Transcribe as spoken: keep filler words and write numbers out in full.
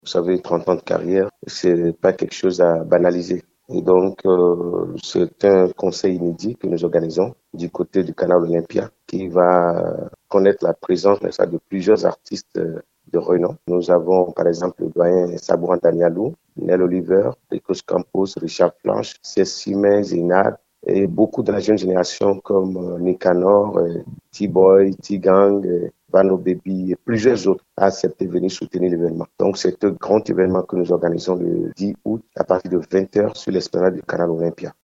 Vous savez, trente ans de carrière, c'est pas quelque chose à banaliser. Et donc, euh, c'est un conseil inédit que nous organisons du côté du Canal Olympia qui va connaître la présence n'est-ce pas, de plusieurs artistes euh, de renom. Nous avons, par exemple, le doyen Sabouran Danialou, Nel Oliver, Ricos Campos, Richard Planche, Cécile Zinad, et beaucoup de la jeune génération comme euh, Nicanor, euh, T-Boy, T-Gang, euh, Vano Baby et plusieurs autres a accepté de venir soutenir l'événement. Donc, c'est un grand événement que nous organisons le dix août à partir de vingt heures sur l'esplanade du Canal Olympia.